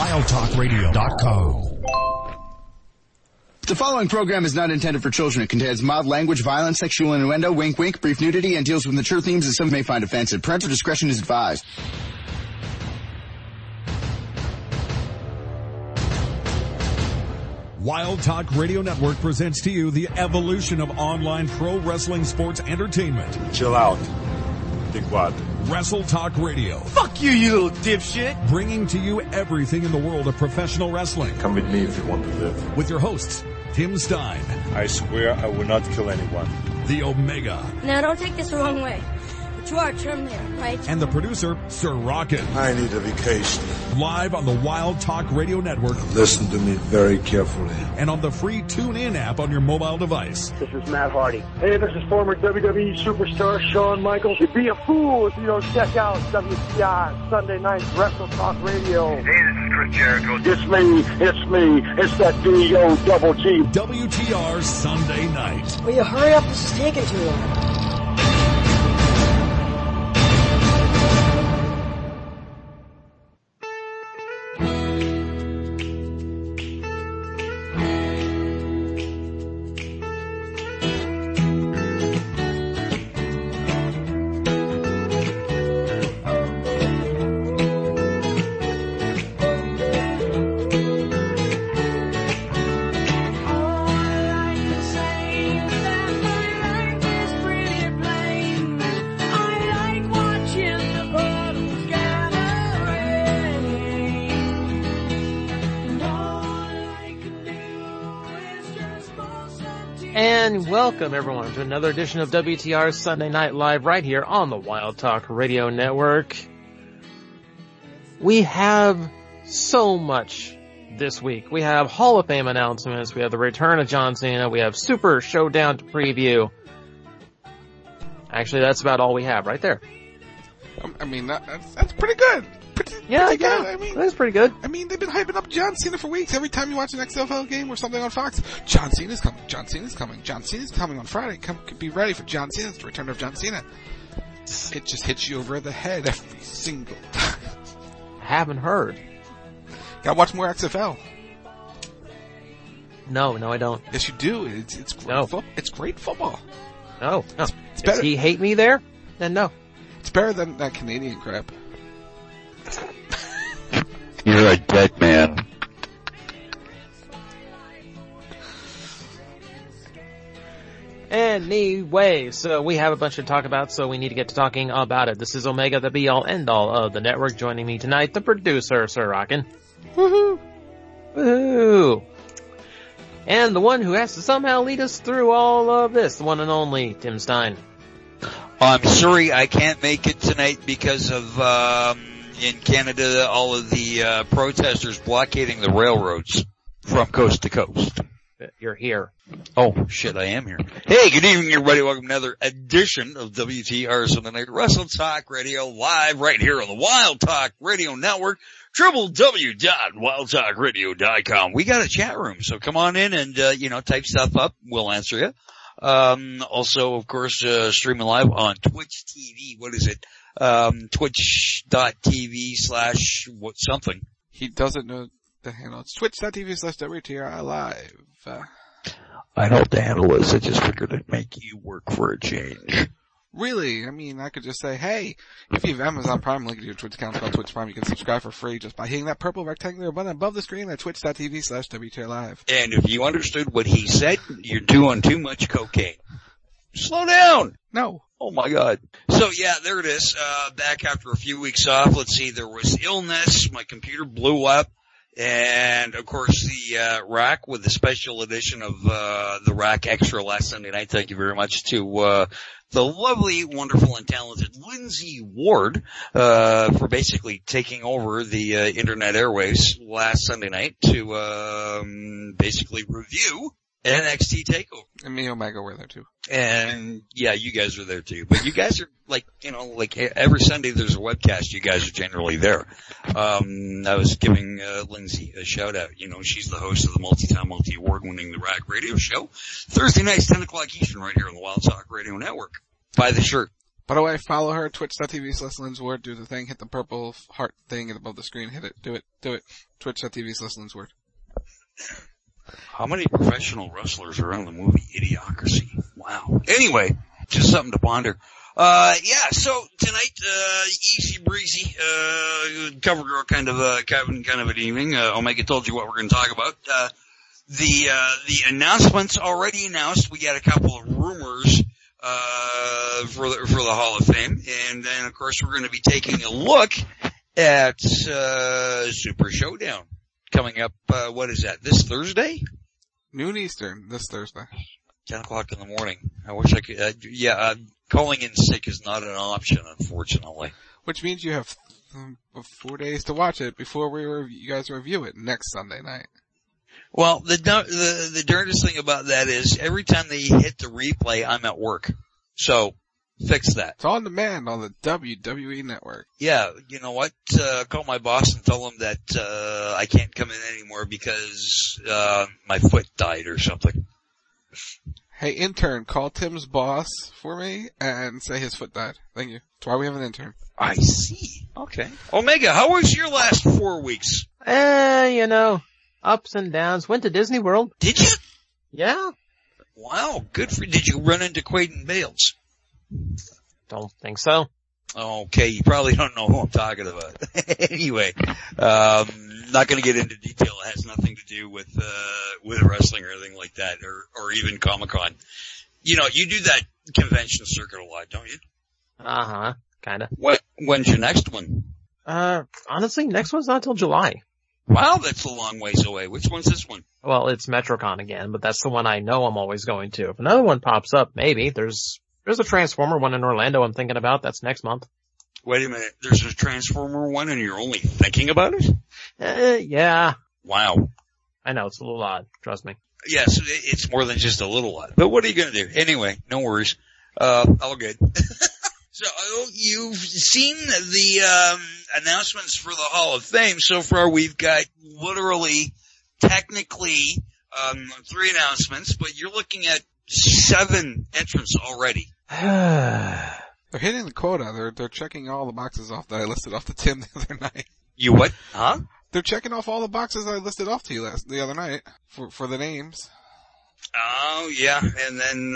WildTalkRadio.com. The following program is not intended for children. It contains mild language, violence, sexual innuendo, wink wink, brief nudity, and deals with mature themes that some may find offensive. Parental discretion is advised. Wild Talk Radio Network presents to you the evolution of online pro wrestling sports entertainment. Chill out, dickwad. Wrestle Talk Radio. Fuck you, you little dipshit. Bringing to you everything in the world of professional wrestling. Come with me if you want to live. With your hosts, Tim Stein. I swear I will not kill anyone. The Omega. Now don't take this the wrong way. But you are a Terminator, right? And the producer, Sir Rockin. I need a vacation. Live on the Wild Talk Radio Network. Listen to me very carefully. And on the free TuneIn app on your mobile device. This is Matt Hardy. Hey, this is former WWE superstar Shawn Michaels. You'd be a fool if you don't check out WTI Sunday Night Wrestle Talk Radio. Hey, this is Chris Jericho. It's me. It's that D-O-double-G. WTR Sunday Night. Will you hurry up? This is taking too long. Welcome, everyone, to another edition of WTR Sunday Night Live right here on the Wild Talk Radio Network. We have so much this week. We have Hall of Fame announcements. We have the return of John Cena. We have Super Showdown to preview. Actually, that's about all we have right there. I mean, that's pretty good. Pretty good. I mean, that's pretty good. I mean, they've been hyping up John Cena for weeks. Every time you watch an XFL game or something on Fox, John Cena's coming. John Cena's coming. John Cena's coming on Friday. Be ready for John Cena's return of John Cena. It just hits you over the head every single time. I haven't heard. Gotta watch more XFL. No, I don't. Yes, you do. It's great. No. It's great football. No. It's better. Does he hate me there? Then no. It's better than that Canadian crap. You're a dead man. Anyway, so we have a bunch to talk about, so we need to get to talking about it. This is Omega, the be-all, end-all of the network. Joining me tonight, the producer, Sir Rockin. Woohoo! Woohoo! And the one who has to somehow lead us through all of this, the one and only Tim Stein. I'm sorry I can't make it tonight because of, in Canada, all of the protesters blockading the railroads from coast to coast. You're here. Oh, shit, I am here. Hey, good evening, everybody. Welcome to another edition of WTR Sunday Night Wrestle Talk Radio, live right here on the Wild Talk Radio Network, www.wildtalkradio.com. We got a chat room, so come on in and, type stuff up. We'll answer you. Also, of course, streaming live on Twitch TV. What is it? Twitch.tv/something. He doesn't know the handle. It's twitch.tv/WTR Live. I know what the handle is. I just figured I'd make you work for a change. Really? I mean, I could just say, hey, if you have Amazon Prime, link to your Twitch account called Twitch Prime. You can subscribe for free just by hitting that purple rectangular button above the screen at twitch.tv/WTR Live. And if you understood what he said, you're doing too much cocaine. Slow down! No. Oh my God. So yeah, there it is. Back after a few weeks off. Let's see, there was illness, my computer blew up, and of course the rack with the special edition of the Rack Extra last Sunday night. Thank you very much to the lovely, wonderful, and talented Lindsay Ward for basically taking over the internet airwaves last Sunday night to basically review NXT TakeOver. And me and Omega were there too. And yeah, you guys were there too. But you guys are like every Sunday there's a webcast, you guys are generally there. I was giving Lindsay a shout out. She's the host of the multi-time, multi-award winning The Rack Radio Show. Thursday nights, 10 o'clock Eastern, right here on the Wild Talk Radio Network. Buy the shirt. By the way, follow her, twitch.tv/Lynn'sWord. Do the thing, hit the purple heart thing above the screen. Hit it. Do it. Twitch.tv/Lynn'sWord. How many professional wrestlers are in the movie Idiocracy? Wow. Anyway, just something to ponder. So tonight, easy breezy, cover girl kind of an evening. Omega told you what we're going to talk about. The announcements already announced. We got a couple of rumors, for the Hall of Fame. And then, of course, we're going to be taking a look at, Super Showdown coming up, what is that, this Thursday? Noon Eastern, this Thursday. 10 o'clock in the morning. I wish I could, calling in sick is not an option, unfortunately. Which means you have 4 days to watch it before you guys review it next Sunday night. Well, the darndest thing about that is every time they hit the replay, I'm at work. So, fix that. It's on demand on the WWE Network. Yeah, you know what? Call my boss and tell him that, I can't come in anymore because, my foot died or something. Hey, intern, call Tim's boss for me and say his foot died. Thank you. That's why we have an intern. I see. Okay. Omega, how was your last 4 weeks? Ups and downs. Went to Disney World. Did you? Yeah. Wow, good for you. Did you run into Quaden Bales? Don't think so. Okay, you probably don't know who I'm talking about. Anyway, not gonna get into detail. It has nothing to do with wrestling or anything like that, or even Comic-Con. You know, you do that convention circuit a lot, don't you? Uh-huh, kinda. When's your next one? Honestly, next one's not till July. Wow, that's a long ways away. Which one's this one? Well, it's MetroCon again, but that's the one I know I'm always going to. If another one pops up, maybe. There's a Transformer one in Orlando I'm thinking about. That's next month. Wait a minute. There's a Transformer one and you're only thinking about it? Yeah. Wow. I know, it's a little odd. Trust me. Yes, it's more than just a little odd. But what are you gonna do? Anyway, no worries. All good. So, you've seen the, announcements for the Hall of Fame. So far we've got technically, 3 announcements, but you're looking at 7 entrants already. They're hitting the quota. They're checking all the boxes off that I listed off to Tim the other night. You what? Huh? They're checking off all the boxes I listed off to you the other night for the names. Oh, yeah. And then,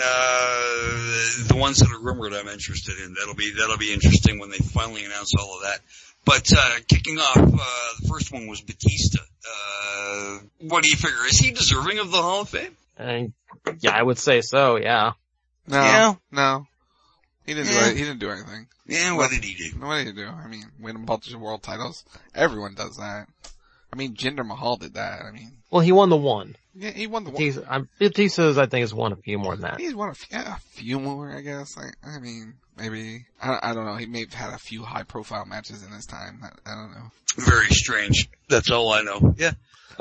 the ones that are rumored I'm interested in. That'll be interesting when they finally announce all of that. But, kicking off, the first one was Batista. What do you figure? Is he deserving of the Hall of Fame? Yeah, I would say so, yeah. No. He didn't do anything. Yeah, what did he do? What did he do? I mean, win a bunch of world titles. Everyone does that. I mean, Jinder Mahal did that. I mean. Well, he won the one. Yeah, he won the one. Batista's, I think, has won a few more than that. He's won a few more, I guess. I mean, maybe. I don't know. He may have had a few high-profile matches in his time. I don't know. Very strange. That's all I know. Yeah.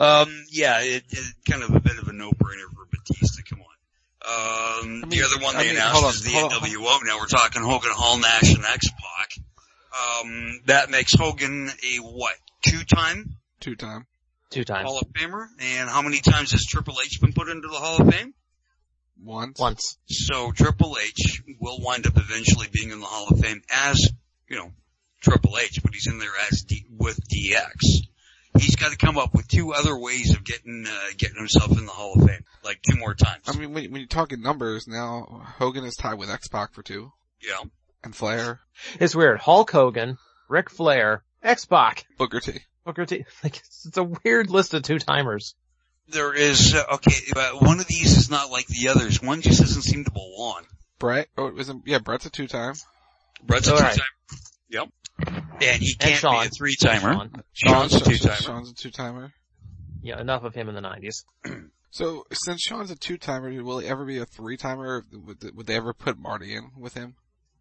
It's kind of a bit of a no-brainer for Batista. Come on. The other one they announced is the NWO. Now we're talking Hogan, Hall, Nash, and X-Pac. That makes Hogan a what? Two-time Two-time. Hall of Famer. And how many times has Triple H been put into the Hall of Fame? Once. So Triple H will wind up eventually being in the Hall of Fame as, Triple H, but he's in there as with DX. He's got to come up with 2 other ways of getting himself in the Hall of Fame, like 2 more times. I mean, when you're talking numbers now, Hogan is tied with X-Pac for 2. Yeah. And Flair. It's weird. Hulk Hogan, Ric Flair, X-Pac. Booker T. Like, it's a weird list of 2-timers. There is, but one of these is not like the others. One just doesn't seem to belong. Brett? Brett's a 2-time. Brett's a 2-timer. Yep. And he can't be a 3-timer. Sean's a 2-timer. Sean's a 2-timer. Yeah, enough of him in the 90s. So, since Sean's a 2-timer, will he ever be a 3-timer? Would they ever put Marty in with him?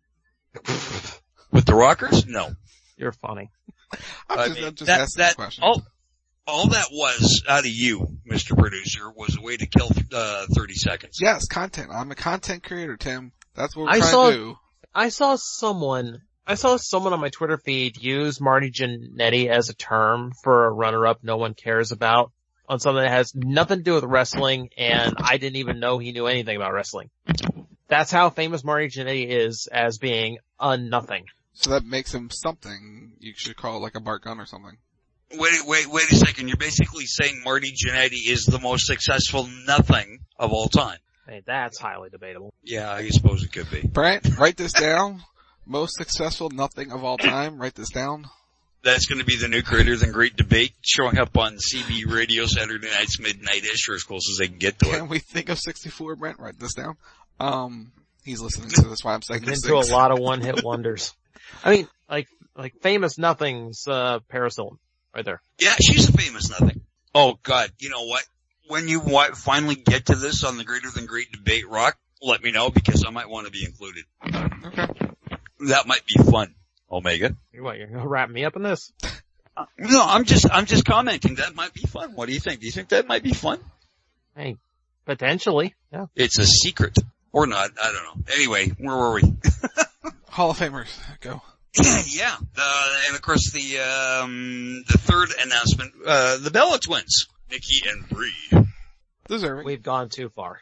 With the Rockers? No. You're funny. I'm just asking the question. All that was out of you, Mr. Producer, was a way to kill 30 seconds. Yes, content. I'm a content creator, Tim. That's what we're trying to do. I saw someone on my Twitter feed use Marty Jannetty as a term for a runner-up no one cares about on something that has nothing to do with wrestling, and I didn't even know he knew anything about wrestling. That's how famous Marty Jannetty is as being a nothing. So that makes him something. You should call it like a Bart Gunn or something. Wait a second. You're basically saying Marty Jannetty is the most successful nothing of all time. Hey, that's highly debatable. Yeah, I suppose it could be. Brant, write this down. Most successful nothing of all time. Write this down. That's going to be the new Greater Than Great debate showing up on CB Radio Saturday nights midnight-ish, or as close as they can get to it. Can we think of 64, Brent? Write this down. He's listening to this, why I'm saying this. Into a lot of one-hit wonders. I mean, like famous nothings, Paris Hilton, right there. Yeah, she's a famous nothing. Oh God, you know what? When you finally get to this on the Greater Than Great debate, Rock, let me know because I might want to be included. Okay. That might be fun. Omega. You're gonna wrap me up in this? No, I'm just commenting. That might be fun. What do you think? Do you think that might be fun? Hey, potentially, yeah. It's a secret. Or not, I don't know. Anyway, where were we? Hall of Famers, go. Yeah, and of course the third announcement, the Bella Twins, Nikki and Brie. Deserving. We've gone too far.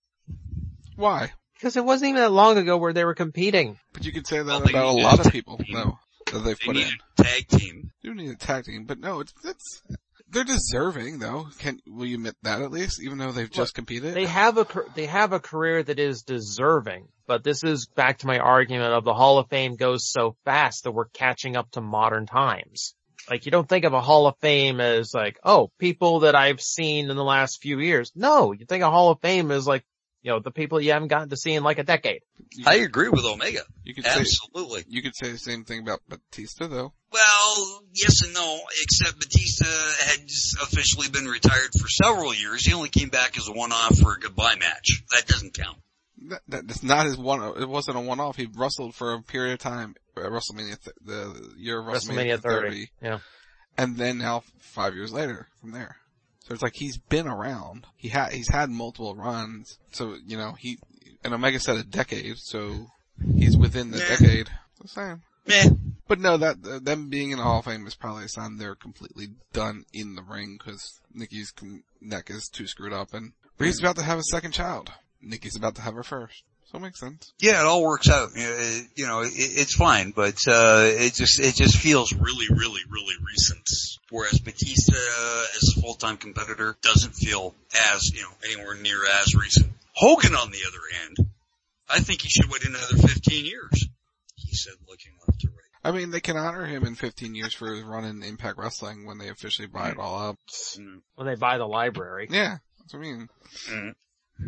Why? Because it wasn't even that long ago where they were competing. But you could say that about a lot of people, though, that they've put in. A tag team. You need a tag team, but no, they're deserving, though. Will you admit that at least, even though they've just competed? They have a career that is deserving, but this is back to my argument of the Hall of Fame goes so fast that we're catching up to modern times. Like, you don't think of a Hall of Fame as like, oh, people that I've seen in the last few years. No, you think a Hall of Fame is like, you know, the people you haven't gotten to see in like a decade. I agree with Omega. Absolutely. You could say the same thing about Batista, though. Well, yes and no, except Batista had officially been retired for several years. He only came back as a one-off for a goodbye match. That doesn't count. That's not his one. It wasn't a one-off. He wrestled for a period of time at WrestleMania, the year of WrestleMania 30. Yeah. And then now 5 years later from there. So it's like he's been around. He's had multiple runs. So, you know, and Omega said a decade, so he's within the decade. The same. Meh. But no, them being in the Hall of Fame is probably a sign they're completely done in the ring because Nikki's neck is too screwed up and Brie's about to have a second child. Nikki's about to have her first. So it makes sense. Yeah, it all works out. You know, it's fine, but, it just feels really, really, really recent. Whereas Batista, as a full-time competitor, doesn't feel as, you know, anywhere near as recent. Hogan, on the other hand, I think he should wait another 15 years. He said, looking left to right. I mean, they can honor him in 15 years for his run in Impact Wrestling when they officially buy it all up. When they buy the library. Yeah, that's what I mean. Mm-hmm.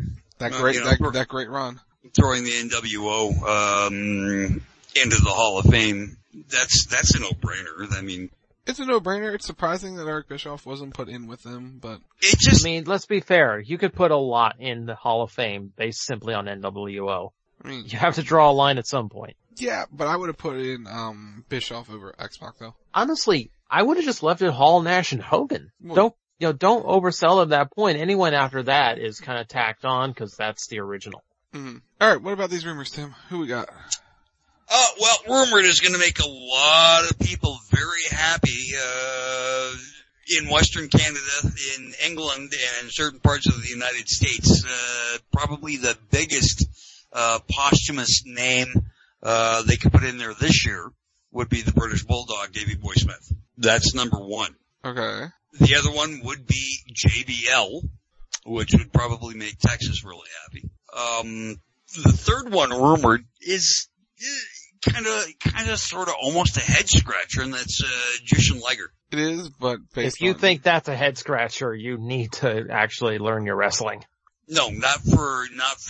That great run. Throwing the NWO, into the Hall of Fame, that's a no-brainer. I mean, it's a no-brainer. It's surprising that Eric Bischoff wasn't put in with them, but I mean, let's be fair. You could put a lot in the Hall of Fame based simply on NWO. I mean, you have to draw a line at some point. Yeah, but I would have put in Bischoff over X-Pac though. Honestly, I would have just left it Hall, Nash, and Hogan. Well, Don't oversell at that point. Anyone after that is kind of tacked on because that's the original. Mm-hmm. All right, what about these rumors, Tim? Who we got? Well, rumored is going to make a lot of people very happy, in Western Canada, in England, and certain parts of the United States. Probably the biggest, posthumous name, they could put in there this year would be the British Bulldog, Davey Boy Smith. That's number one. Okay. The other one would be JBL, which would probably make Texas really happy. The third one rumored is kinda sorta almost a head scratcher, and that's, Jushin Liger. It is, but if you think that's a head scratcher, you need to actually learn your wrestling. No, not for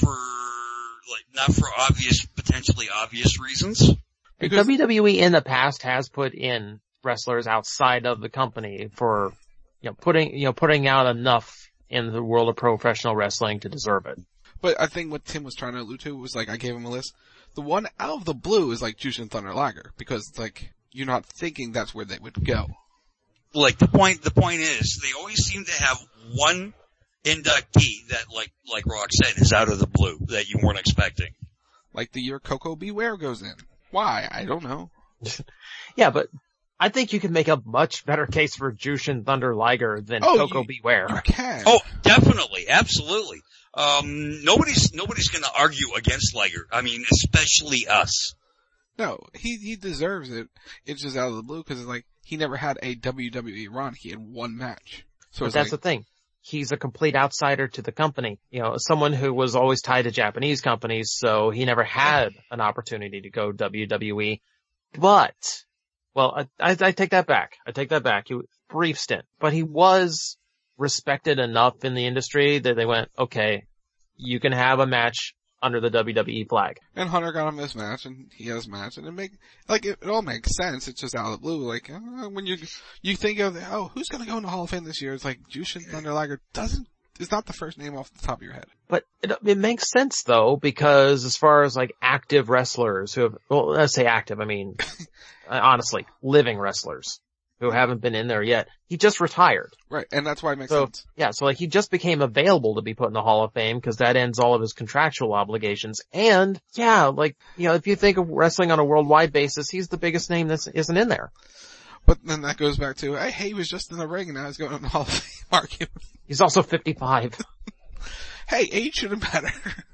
potentially obvious reasons. Because WWE in the past has put in wrestlers outside of the company for, putting out enough in the world of professional wrestling to deserve it. But I think what Tim was trying to allude to was like, I gave him a list. The one out of the blue is like Jushin Thunder Liger, because it's like, you're not thinking that's where they would go. Like, the point is, they always seem to have one inductee that, like Rock said, is out of the blue, that you weren't expecting. Like the year Coco Beware goes in. Why? I don't know. Yeah, but I think you can make a much better case for Jushin Thunder Liger than Coco Beware. You can. Oh, definitely. Absolutely. Nobody's going to argue against Liger. I mean, especially us. No, he deserves it. It's just out of the blue because it's like he never had a WWE run. He had one match. So but that's the thing. He's a complete outsider to the company. You know, someone who was always tied to Japanese companies, so he never had an opportunity to go WWE. But, well, I take that back. He was a brief stint. But he was respected enough in the industry that they went, okay, you can have a match under the WWE flag. And Hunter got him this match, and he has a match, and it all makes sense. It's just out of the blue. Like, when you think of, who's gonna go in the Hall of Fame this year? It's like, Jushin Thunder Liger is not the first name off the top of your head. But it makes sense though, because as far as like active wrestlers who have, well, let's say active, I mean, honestly, living wrestlers who haven't been in there yet. He just retired. Right, and that's why it makes sense. Yeah, so like he just became available to be put in the Hall of Fame because that ends all of his contractual obligations. And yeah, like, you know, if you think of wrestling on a worldwide basis, he's the biggest name that isn't in there. But then that goes back to, hey, he was just in the ring and now he's going in the Hall of Fame argument. He's also 55. Hey, age shouldn't matter.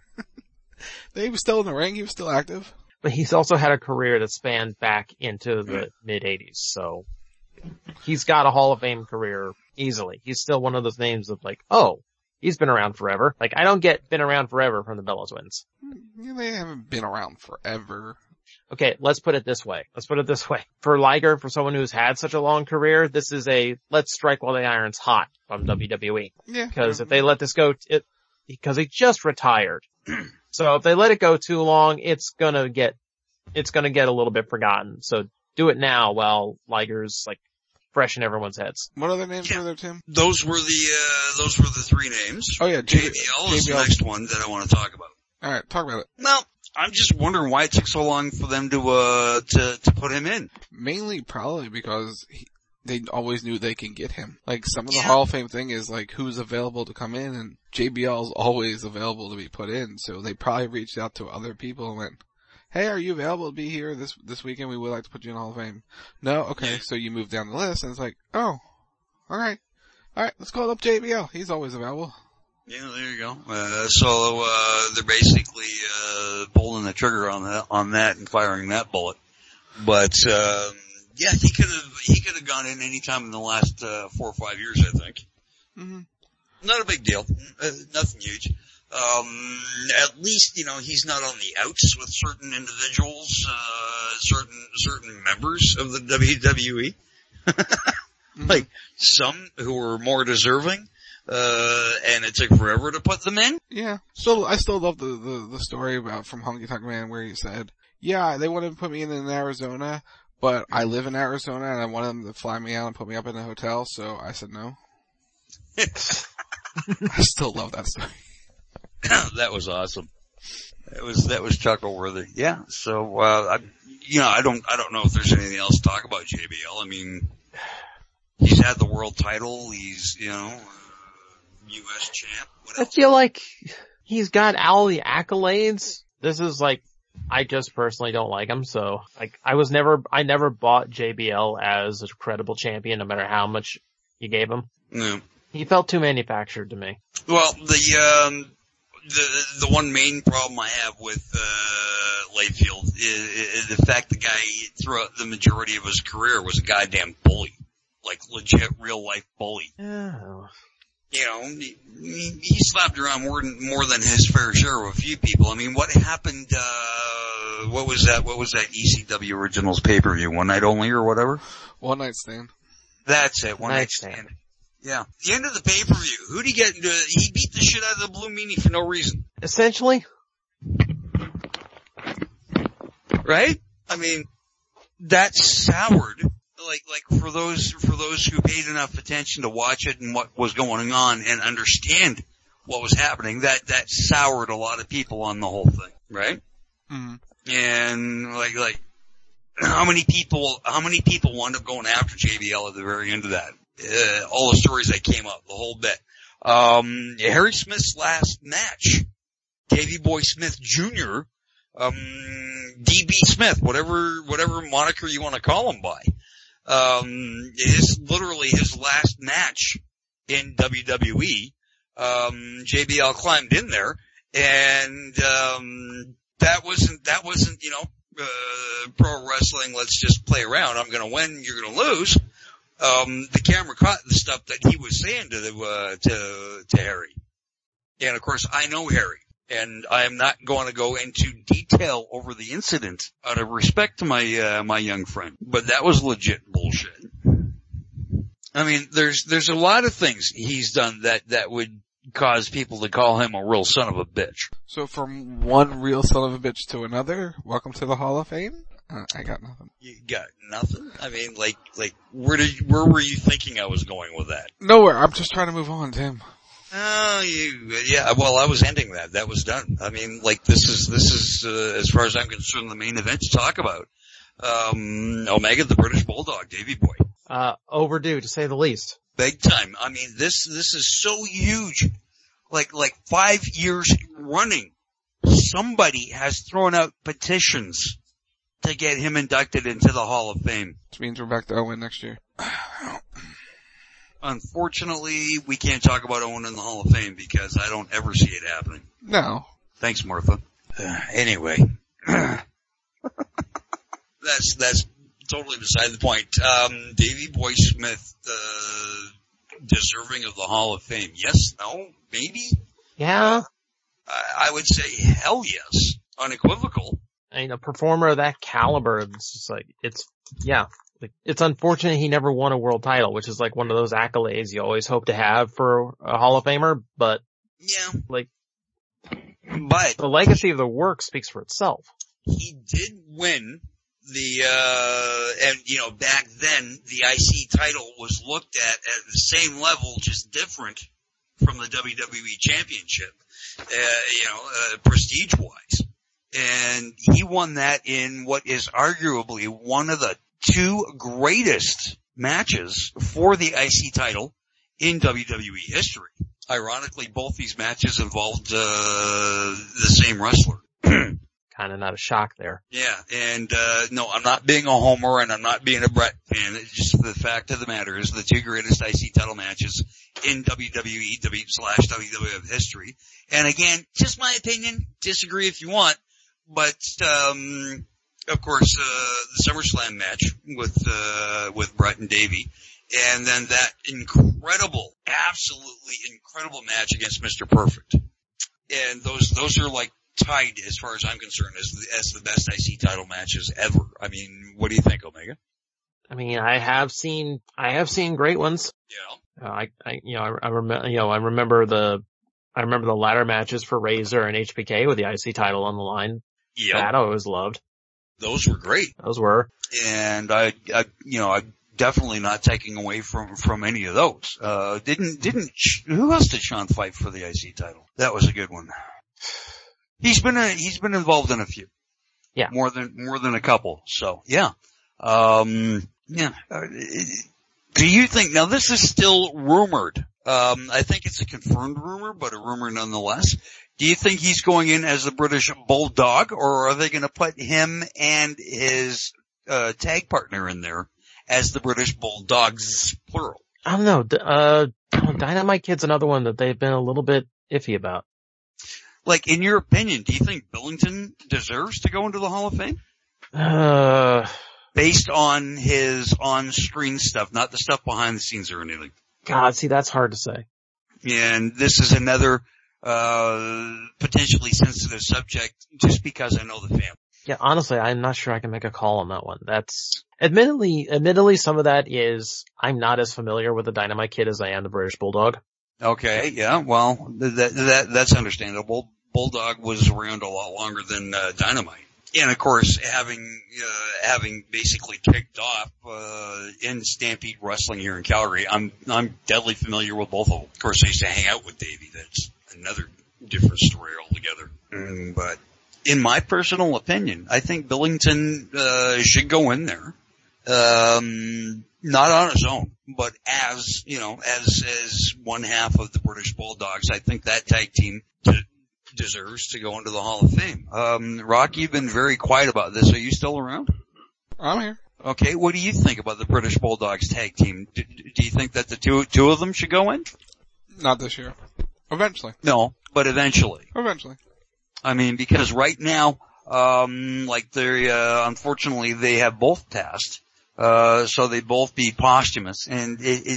He was still in the ring, he was still active. But he's also had a career that spanned back into the mid-80s, so he's got a Hall of Fame career easily. He's still one of those names of like, oh, he's been around forever. Like, I don't get been around forever from the Bella Twins. Yeah, they haven't been around forever. Okay, let's put it this way. For Liger, for someone who's had such a long career, this is let's strike while the iron's hot from WWE. Yeah. Because if they let this go, because he just retired. So if they let it go too long, it's gonna get a little bit forgotten. So do it now while Liger's like fresh in everyone's heads. What other names were there, Tim? Those were the three names. Oh yeah, JBL is the next one that I want to talk about. Alright, talk about it. Well, I'm just wondering why it took so long for them to put him in. Mainly probably because they always knew they can get him. Like, some of the Hall of Fame thing is like, who's available to come in, and JBL's always available to be put in, so they probably reached out to other people and went, hey, are you available to be here this weekend? We would like to put you in the Hall of Fame. No? Okay, so you move down the list, and it's like, oh, alright, let's call up JBL. He's always available. Yeah, there you go. So they're basically pulling the trigger on that and firing that bullet. But yeah, he could have gone in any time in the last 4 or 5 years, I think. Mm-hmm. Not a big deal. Nothing huge. At least, you know, he's not on the outs with certain individuals, certain members of the WWE. Like some who were more deserving. And it took forever to put them in. Yeah. I still love the story from Honky Tonk Man where he said, yeah, they wanted to put me in Arizona, but I live in Arizona and I wanted them to fly me out and put me up in a hotel, so I said no. I still love that story. That was awesome. That was chuckle worthy. Yeah. So, I don't know if there's anything else to talk about JBL. I mean, he's had the world title. He's, U.S. champ. I feel like he's got all the accolades. This is like, I just personally don't like him, so like I never bought JBL as a credible champion no matter how much you gave him. No. He felt too manufactured to me. Well, the one main problem I have with Layfield is the fact the guy throughout the majority of his career was a goddamn bully. Like legit real life bully. Oh. You know, he slapped around more than his fair share of a few people. I mean, what happened, what was that ECW Originals pay-per-view? One Night Only or whatever? One Night Stand. That's it, One Night Stand. Yeah. The end of the pay-per-view, who'd he get into? He beat the shit out of the Blue Meanie for no reason. Essentially. Right? I mean, that soured. Like for those who paid enough attention to watch it and what was going on and understand what was happening, that soured a lot of people on the whole thing, right? Mm-hmm. And like how many people wound up going after JBL at the very end of that? All the stories that came up, the whole bit. Harry Smith's last match, Davey Boy Smith Jr., DB Smith, whatever moniker you want to call him by. Literally his last match in WWE, JBL climbed in there, and that wasn't pro wrestling. Let's just play around. I'm going to win. You're going to lose. The camera caught the stuff that he was saying to Harry, and of course I know Harry. And I am not going to go into detail over the incident out of respect to my young friend. But that was legit bullshit. I mean, there's a lot of things he's done that would cause people to call him a real son of a bitch. So from one real son of a bitch to another, welcome to the Hall of Fame? I got nothing. You got nothing? I mean, like, where were you thinking I was going with that? Nowhere. I'm just trying to move on, Tim. Yeah, well, I was ending that. That was done. I mean, like, this is, as far as I'm concerned, the main event to talk about. Omega, the British Bulldog, Davey Boy. Overdue, to say the least. Big time. I mean, this is so huge. Like 5 years running, somebody has thrown out petitions to get him inducted into the Hall of Fame. Which means we're back to Owen next year. Unfortunately, we can't talk about Owen in the Hall of Fame because I don't ever see it happening. No. Thanks, Martha. Anyway. That's totally beside the point. Davey Boy Smith, deserving of the Hall of Fame. Yes? No? Maybe? Yeah. I would say hell yes. Unequivocal. I mean, a performer of that caliber, it's just like, it's unfortunate he never won a world title, which is like one of those accolades you always hope to have for a Hall of Famer, but but the legacy of the work speaks for itself. He did win and back then the IC title was looked at the same level, just different from the WWE Championship, prestige wise. And he won that in what is arguably one of the two greatest matches for the IC title in WWE history. Ironically, both these matches involved the same wrestler. Kind of not a shock there. Yeah, and no, I'm not being a homer and I'm not being a Brett fan. It's just the fact of the matter is the two greatest IC title matches in WWE/WWF history. And again, just my opinion. Disagree if you want. But, of course, the SummerSlam match with Brett and Davey. And then that absolutely incredible match against Mr. Perfect. And those are like tied, as far as I'm concerned, as the best IC title matches ever. I mean, what do you think, Omega? I mean, I have seen great ones. Yeah. I remember the ladder matches for Razor and HBK with the IC title on the line. Yeah. That I always loved. Those were great. Those were. And I'm definitely not taking away from any of those. Who else did Sean fight for the IC title? That was a good one. He's been involved in a few. Yeah. More than a couple. So, yeah. Yeah. Do you think, now this is still rumored. I think it's a confirmed rumor, but a rumor nonetheless. Do you think he's going in as the British Bulldog, or are they going to put him and his tag partner in there as the British Bulldogs, plural? I don't know. Dynamite Kid's another one that they've been a little bit iffy about. Like, in your opinion, do you think Billington deserves to go into the Hall of Fame? Based on his on-screen stuff, not the stuff behind the scenes or anything. God, see, that's hard to say. And this is another potentially sensitive subject just because I know the family. Yeah, honestly, I'm not sure I can make a call on that one. That's admittedly some of that is I'm not as familiar with the Dynamite Kid as I am the British Bulldog. Okay, yeah, well, that's understandable. Bulldog was around a lot longer than Dynamite. And of course, having basically kicked off in Stampede Wrestling here in Calgary, I'm deadly familiar with both of them. Of course, I used to hang out with Davey. That's another different story altogether. But in my personal opinion, I think Billington should go in there. Not on his own, but as one half of the British Bulldogs. I think that tag team deserves to go into the Hall of Fame. Rock, you've been very quiet about this. Are you still around? I'm here. Okay, what do you think about the British Bulldogs tag team? Do you think that the two of them should go in? Not this year. Eventually. No, but eventually. Eventually. I mean, because right now, unfortunately they have both passed. So they'd both be posthumous. And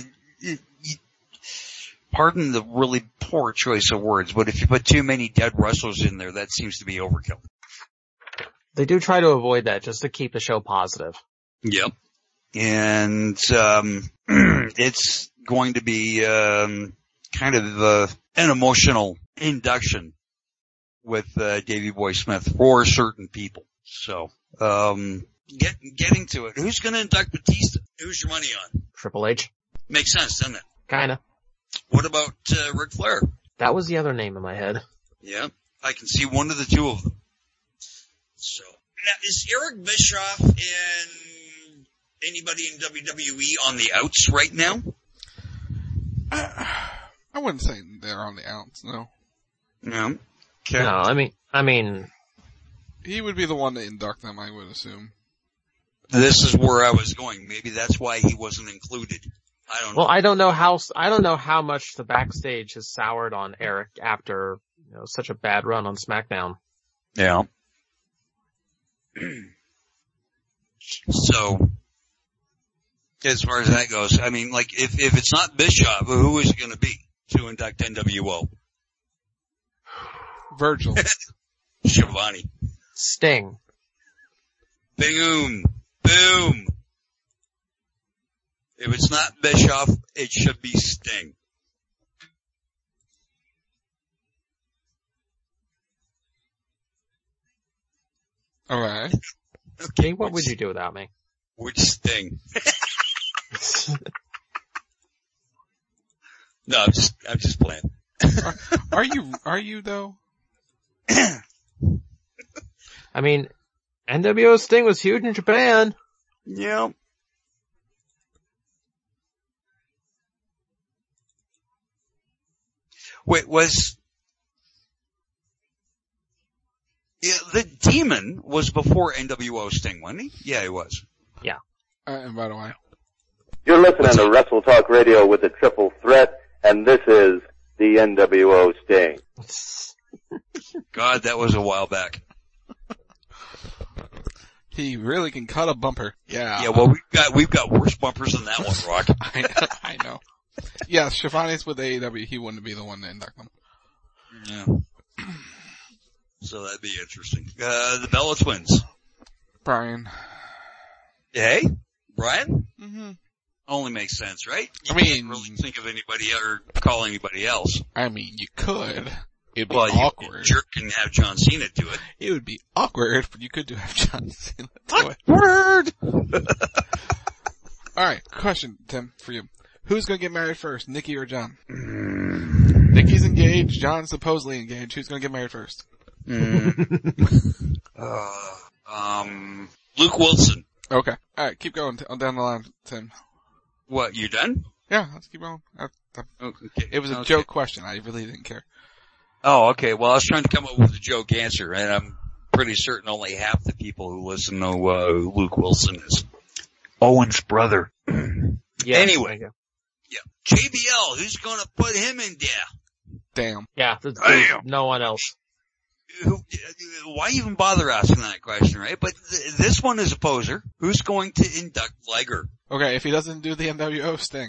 pardon the really poor choice of words, but if you put too many dead wrestlers in there, that seems to be overkill. They do try to avoid that just to keep the show positive. Yep. And, it's going to be, kind of, an emotional induction with, Davey Boy Smith for certain people. So, getting to it. Who's gonna induct Batista? Who's your money on? Triple H. Makes sense, doesn't it? Kinda. What about, Ric Flair? That was the other name in my head. Yeah. I can see one of the two of them. So, now, is Eric Bischoff and anybody in WWE on the outs right now? I wouldn't say they're on the outs, no. No. Okay. No, I mean, he would be the one to induct them, I would assume. This is where I was going. Maybe that's why he wasn't included. I don't know. Well, I don't know how much the backstage has soured on Eric after, such a bad run on SmackDown. Yeah. So, as far as that goes, I mean, like, if it's not Bischoff, who is it going to be to induct NWO? Virgil. Shivani. Sting. Boom. Boom. If it's not Bischoff, it should be Sting. Alright. Okay, what would you do without me? Which Sting? No, I'm just playing. Are you though? I mean, NWO Sting was huge in Japan. Yeah. Wait, the Demon was before NWO Sting, wasn't he? Yeah, he was. Yeah. And by the way, you're listening to Wrestle Talk Radio with the Triple Threat, and this is the NWO Sting. God, that was a while back. He really can cut a bumper. Yeah. Yeah, well, we've got worse bumpers than that one, Rock. I know. Yeah, Shivani's with AEW. He wouldn't be the one to induct them. Yeah. So that'd be interesting. The Bella Twins. Brian. Hey? Brian? Mm-hmm. Only makes sense, right? You can't really think of anybody or call anybody else. I mean, you could. It'd be awkward. You jerk and have John Cena do it. It would be awkward, but you could have John Cena do it. Awkward! Alright, question, Tim, for you. Who's gonna get married first, Nikki or John? Nikki's engaged, John's supposedly engaged. Who's gonna get married first? Luke Wilson. Okay. Alright, keep going down the line, Tim. What, you done? Yeah, let's keep going. Okay. It was a joke question. I really didn't care. Oh, okay. Well, I was trying to come up with a joke answer, and I'm pretty certain only half the people who listen know who Luke Wilson is. Owen's brother. Yeah, anyway. Yeah. JBL, who's gonna put him in there? Damn. Yeah, there's no one else. Why even bother asking that question, right? But this one is a poser. Who's going to induct Liger? Okay, if he doesn't do the NWO Sting.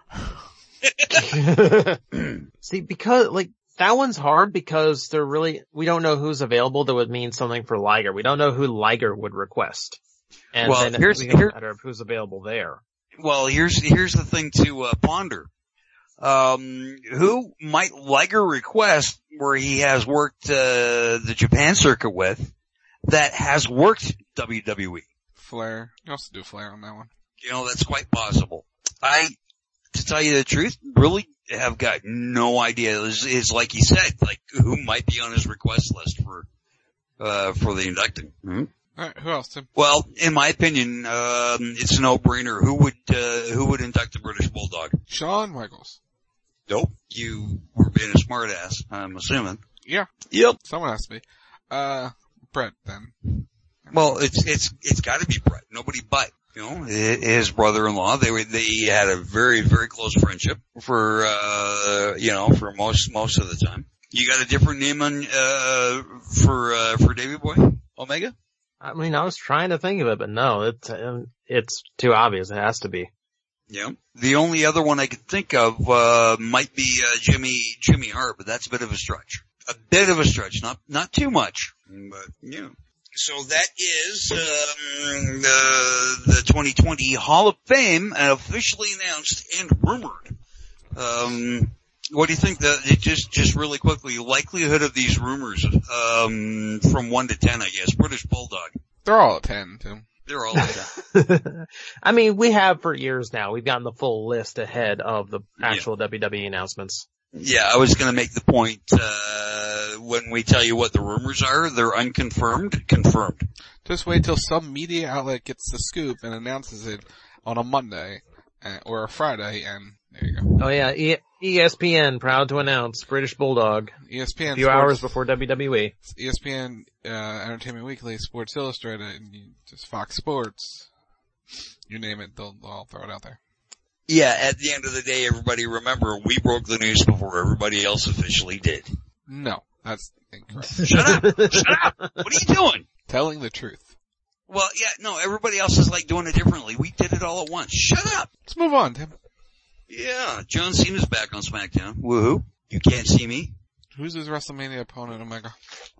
See, because, that one's hard because we don't know who's available that would mean something for Liger. We don't know who Liger would request. And well, then it's a matter of who's available there. Well, here's the thing to ponder. Who might Liger request where he has worked the Japan circuit with that has worked WWE? Flair. You also do Flair on that one. That's quite possible. To tell you the truth, really have got no idea. It's like he said, who might be on his request list for the inducting. Mm-hmm. Alright, who else, Tim? Well, in my opinion, it's a no-brainer. Who would induct the British Bulldog? Shawn Michaels. Nope. You were being a smartass, I'm assuming. Yeah. Yep. Someone has to be. Brett, then. Well, it's gotta be Brett. Nobody but. You know, his brother-in-law. They had a very, very close friendship for most of the time. You got a different name on, for Davey Boy? Omega? I mean, I was trying to think of it, but no, it's too obvious. It has to be. Yeah. The only other one I could think of, might be, Jimmy Hart, but that's a bit of a stretch. A bit of a stretch, not too much, but, you know. So that is, the 2020 Hall of Fame, officially announced and rumored. What do you think just really quickly, likelihood of these rumors, from 1 to 10, I guess. British Bulldog. They're all at 10, Tim. They're all at 10. I mean, we have for years now. We've gotten the full list ahead of the actual WWE announcements. Yeah, I was gonna make the point, when we tell you what the rumors are, they're unconfirmed, confirmed. Just wait till some media outlet gets the scoop and announces it on a Monday, or a Friday, and there you go. Oh yeah, ESPN proud to announce British Bulldog. ESPN. A few hours before WWE. ESPN, Entertainment Weekly, Sports Illustrated, and just Fox Sports. You name it, they'll all throw it out there. Yeah, at the end of the day, everybody remember, we broke the news before everybody else officially did. No, that's incorrect. Shut up! Shut up! What are you doing? Telling the truth. Well, yeah, no, everybody else is like doing it differently. We did it all at once. Shut up! Let's move on, Tim. Yeah, John Cena's back on SmackDown. Woohoo. You can't see me. Who's his WrestleMania opponent, Omega?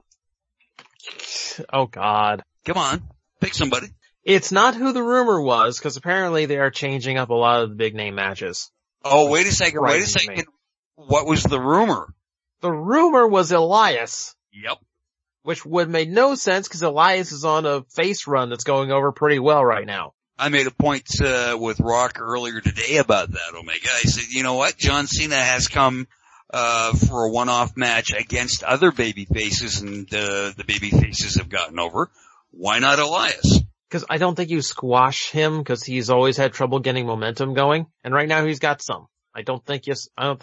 Oh God. Come on. Pick somebody. It's not who the rumor was, because apparently they are changing up a lot of the big name matches. Oh, wait a second. What was the rumor? The rumor was Elias. Yep. Which would make no sense because Elias is on a face run that's going over pretty well right now. I made a point, with Rock earlier today about that, Omega. I said, you know what? John Cena has come, for a one-off match against other baby faces, and, the baby faces have gotten over. Why not Elias? Because I don't think you squash him because he's always had trouble getting momentum going, and right now he's got some. I don't think you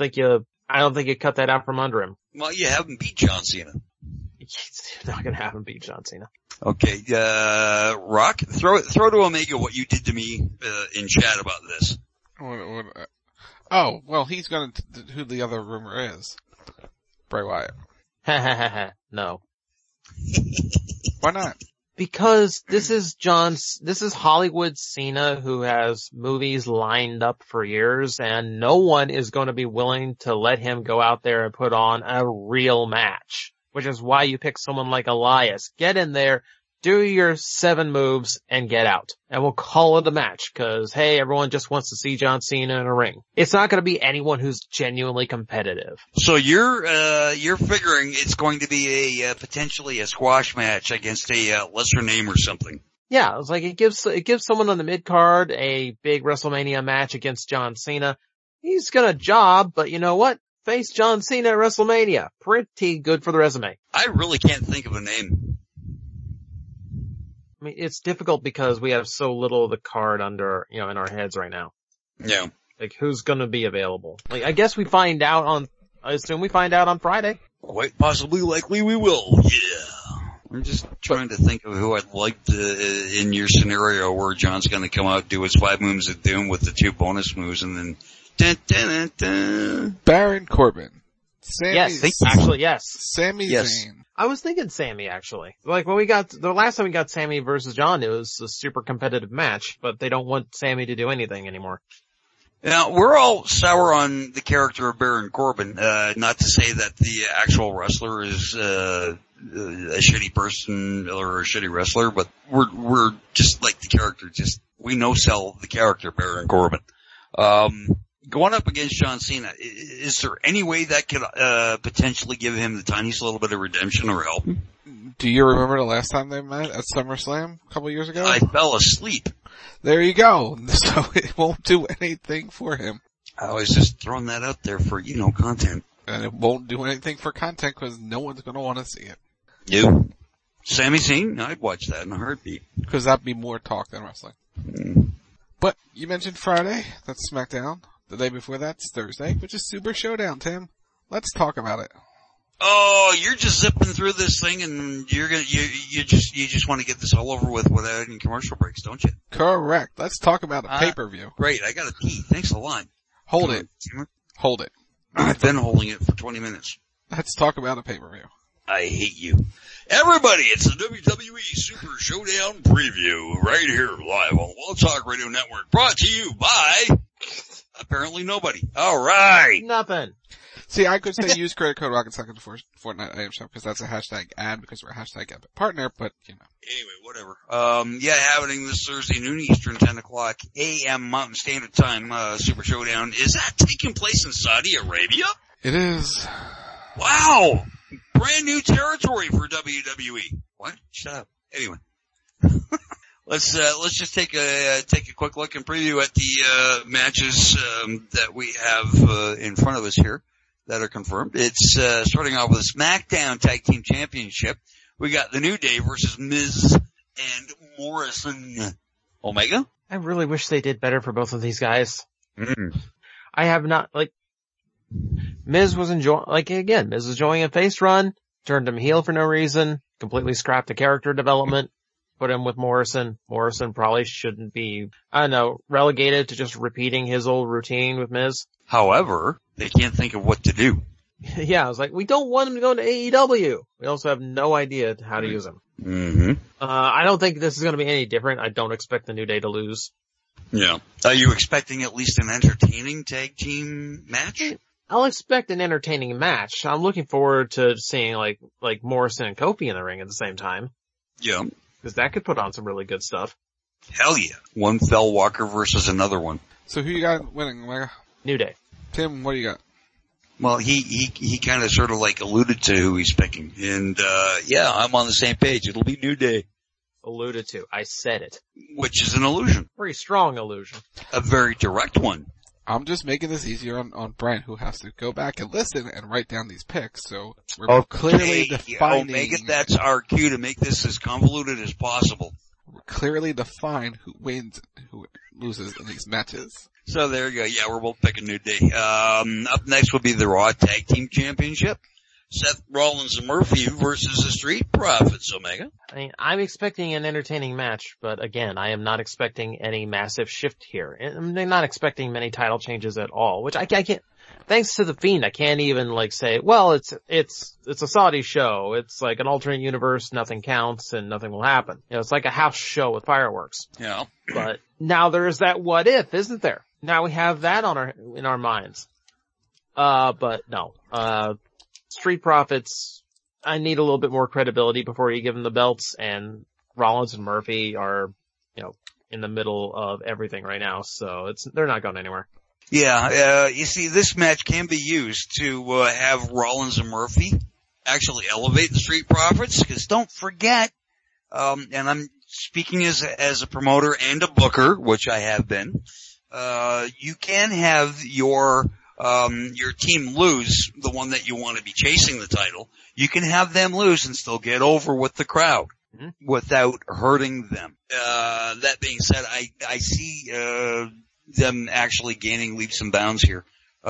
cut that out from under him. Well, you haven't beat John Cena. You're not gonna have him beat John Cena. Okay, Rock, throw to Omega what you did to me, in chat about this. Oh, well, he's gonna, who the other rumor is. Bray Wyatt. No. Why not? Because this is Hollywood Cena who has movies lined up for years, and no one is going to be willing to let him go out there and put on a real match. Which is why you pick someone like Elias. Get in there, do your 7 moves, and get out. And we'll call it a match, cause hey, everyone just wants to see John Cena in a ring. It's not gonna be anyone who's genuinely competitive. So you're figuring it's going to be potentially a squash match against a, lesser name or something. Yeah, it's like it gives someone on the mid-card a big WrestleMania match against John Cena. He's gonna job, but you know what? Face John Cena at WrestleMania. Pretty good for the resume. I really can't think of a name. I mean, it's difficult because we have so little of the card in our heads right now. Yeah. Like, who's gonna be available? Like, I guess I assume we find out on Friday. Quite possibly, likely we will. Yeah. I'm just trying to think of who I'd like to, in your scenario where John's gonna come out, do his 5 moves of doom with the 2 bonus moves, and then dun, dun, dun, dun. Baron Corbin. Yes. Sami Zayn. I was thinking Sami, actually. Like, the last time we got Sami versus John, it was a super competitive match, but they don't want Sami to do anything anymore. Now, we're all sour on the character of Baron Corbin, not to say that the actual wrestler is, a shitty person or a shitty wrestler, but we're just like the character, we no-sell the character Baron Corbin. Going up against John Cena, is there any way that could potentially give him the tiniest little bit of redemption or help? Do you remember the last time they met at SummerSlam a couple years ago? I fell asleep. There you go. So it won't do anything for him. I was just throwing that out there for, content. And it won't do anything for content because no one's going to want to see it. You? Sami Zayn? I'd watch that in a heartbeat. Because that'd be more talk than wrestling. But you mentioned Friday. That's SmackDown. The day before that's Thursday, which is Super Showdown, Tim. Let's talk about it. Oh, you're just zipping through this thing, and you just want to get this all over with without any commercial breaks, don't you? Correct. Let's talk about a pay-per-view. Great. I got a pee. Thanks a lot. Hold it. Hold it. I've been holding it for 20 minutes. Let's talk about a pay-per-view. I hate you. Everybody, it's the WWE Super Showdown preview right here live on Wild Talk Radio Network, brought to you by apparently nobody. All right. Nothing. See, I could say use credit code RocketSocket for Fortnite item shop because that's a hashtag ad because we're a hashtag epic partner, but you know. Anyway, whatever. Happening this Thursday noon Eastern, 10 o'clock a.m. Mountain Standard Time, Super Showdown. Is that taking place in Saudi Arabia? It is. Wow. Brand new territory for WWE. What? Shut up. Anyway. Let's just take a quick look and preview at the, matches, that we have, in front of us here that are confirmed. It's, starting off with a SmackDown Tag Team Championship. We got The New Day versus Miz and Morrison. Omega? I really wish they did better for both of these guys. Mm. I have not, Miz was enjoying a face run, turned him heel for no reason, completely scrapped the character development, put him with Morrison. Morrison probably shouldn't be, relegated to just repeating his old routine with Miz. However, they can't think of what to do. Yeah, I was like, we don't want him to go to AEW. We also have no idea how to use him. Mm-hmm. I don't think this is going to be any different. I don't expect the New Day to lose. Yeah. Are you expecting at least an entertaining tag team match? I'll expect an entertaining match. I'm looking forward to seeing like Morrison and Kofi in the ring at the same time. Yeah. Because that could put on some really good stuff. Hell yeah. One fell Walker versus another one. So who you got winning, Omega? New Day. Tim, what do you got? Well, he kind of sort of alluded to who he's picking. And, I'm on the same page. It'll be New Day. Alluded to. I said it. Which is an illusion. Very strong illusion. A very direct one. I'm just making this easier on Brian, who has to go back and listen and write down these picks. So we're clearly defining. Omega, that's our cue to make this as convoluted as possible. We're clearly define who wins and who loses in these matches. So there you go. Yeah, we're both picking New Day. Up next will be the Raw Tag Team Championship. Seth Rollins and Murphy versus the Street Profits, Omega. I mean, I'm expecting an entertaining match, but again, I am not expecting any massive shift here. I'm not expecting many title changes at all, which I can't, thanks to The Fiend, I can't even say, well, it's a Saudi show. It's like an alternate universe, nothing counts and nothing will happen. It's like a house show with fireworks. Yeah. But now there's that what if, isn't there? Now we have that in our minds. But no. Street Profits, I need a little bit more credibility before you give them the belts, and Rollins and Murphy are, in the middle of everything right now, so they're not going anywhere. Yeah, you see, this match can be used to, have Rollins and Murphy actually elevate the Street Profits, because don't forget, and I'm speaking as a promoter and a booker, which I have been, you can have your team lose, the one that you want to be chasing the title. You can have them lose and still get over with the crowd without hurting them. That being said, I see, them actually gaining leaps and bounds here.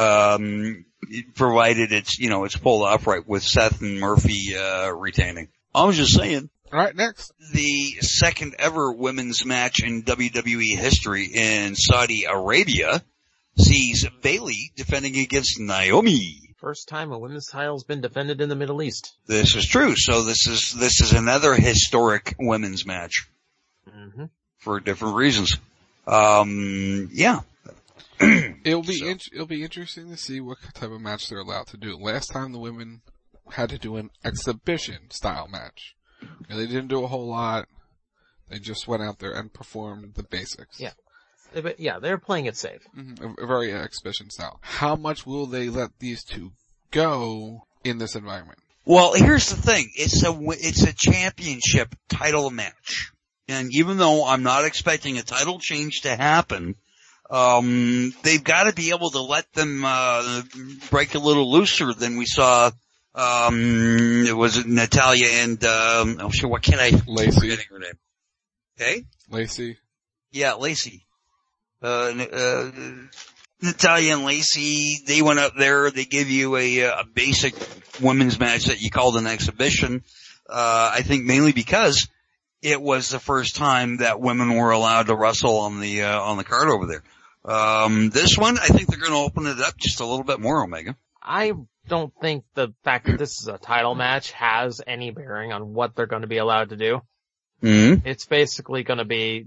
Provided it's pulled off right with Seth and Murphy, retaining. I was just saying. Alright, next. The second ever women's match in WWE history in Saudi Arabia sees Bayley defending against Naomi. First time a women's title's been defended in the Middle East. This is true. So this is another historic women's match. Mm-hmm. For different reasons. Yeah. It'll be interesting to see what type of match they're allowed to do. Last time the women had to do an exhibition style match. And they didn't do a whole lot. They just went out there and performed the basics. Yeah. Yeah, they're playing it safe. Mm-hmm. A very exhibition style. How much will they let these two go in this environment? Well, here's the thing. It's a championship title match. And even though I'm not expecting a title change to happen, they've got to be able to let them, break a little looser than we saw, it was Natalya and, what can I, Lacey. forgetting her name. Okay? Lacey. Yeah, Lacey. Natalya and Lacey, they went up there. They give you a basic women's match that you called an exhibition. I think mainly because it was the first time that women were allowed to wrestle on the card over there. This one, I think they're going to open it up just a little bit more, Omega. I don't think the fact that this is a title match has any bearing on what they're going to be allowed to do. Mm-hmm. It's basically going to be